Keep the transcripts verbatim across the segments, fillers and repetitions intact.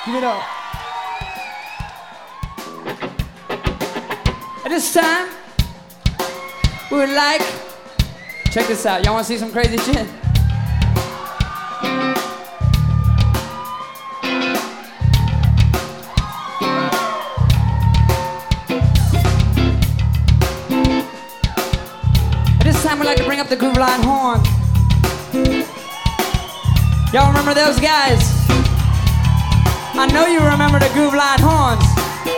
Give it up. At this time, we would like, check this out. Y'all want to see some crazy shit? At this time, we'd like to bring up the Groove Line horn. Y'all remember those guys? I know you remember the Groove Line horns.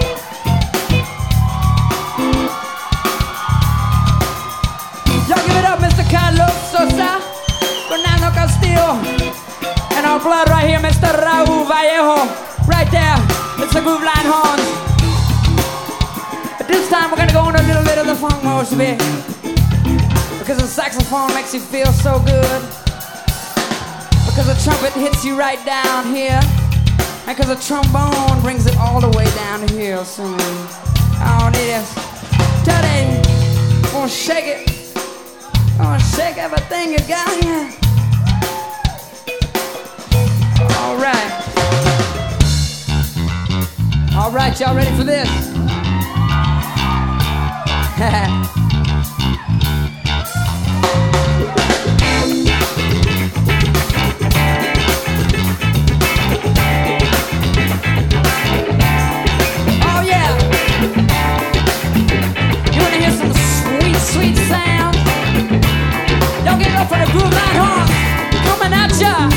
Y'all give it up, Mister Carlos Sosa, Fernando Castillo, and our blood right here, Mister Raul Vallejo. Right there, it's the Groove Line horns. But this time we're gonna go into a little bit of the funk motion bit, because the saxophone makes you feel so good, because the trumpet hits you right down here, and because the trombone brings it all the way down here. So, oh, it is. Today, gonna shake it. Gonna shake everything you got here. All right. All right, y'all ready for this? Oh yeah. You wanna hear some sweet, sweet sound? Y'all get up for the Groove Line horn, coming at ya.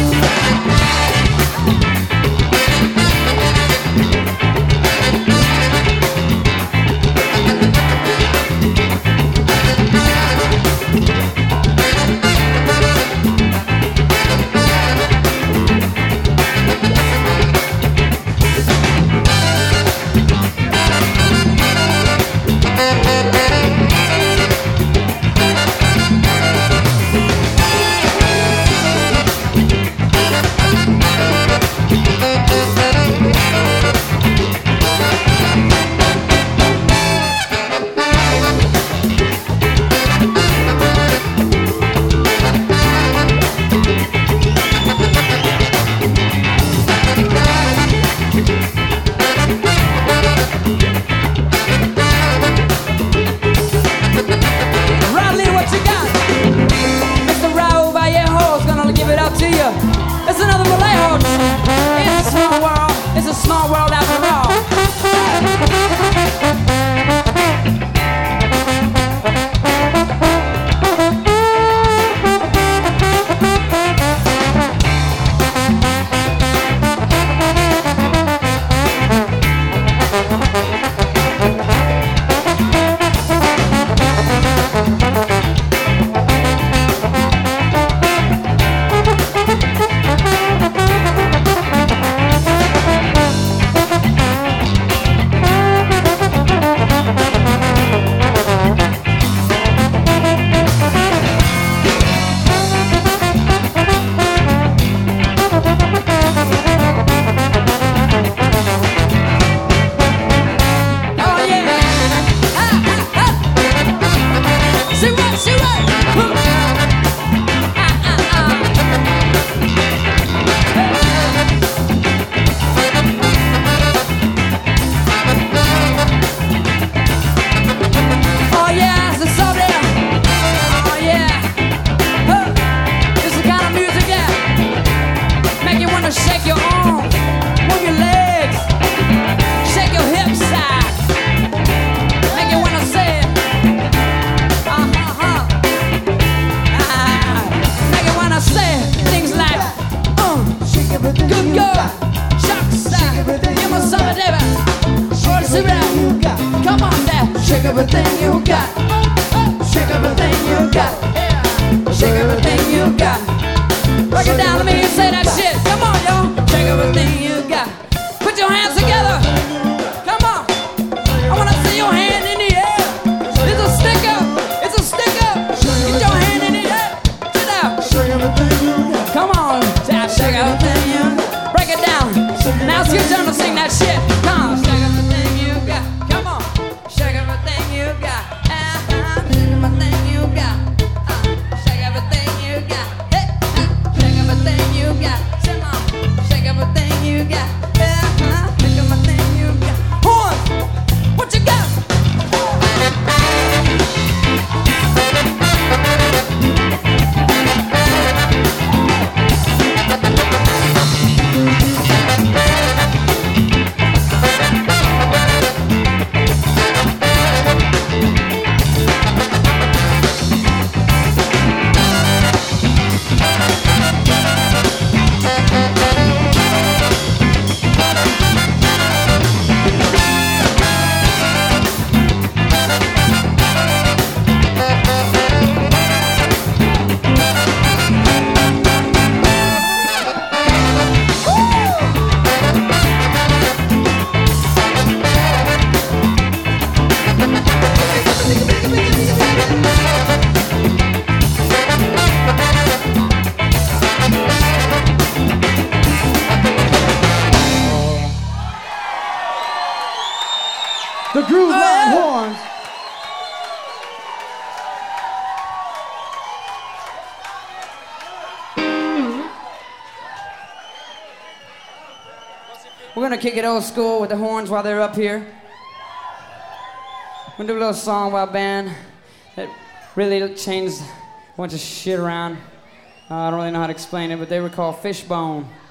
It's another Vallejo. It's a small world. It's a small world after all. Shake everything you got. Shake everything you got. Shake everything you got. Break it down to me and say that shit. Come on, y'all. Shake everything you got. Put your hands together. Come on. I wanna see your hand in the air. It's a stick up. It's a stick up. Get your hand in the air. Sit down. Shake everything you got. Come on. Shake everything you got. Break it down. Now it's your turn to sing that shit. Come on. Shake everything you got. Come on. Shake everything you got. Uh-huh. Shake everything you got. Uh, shake everything you got. Hey, uh, shake everything you got. Come on. Shake everything you got. Uh-huh. The Groove Line Horns. We're gonna kick it old school with the horns while they're up here. We're gonna do a little song by a band that really changed a bunch of shit around. Uh, I don't really know how to explain it, but they were called Fishbone.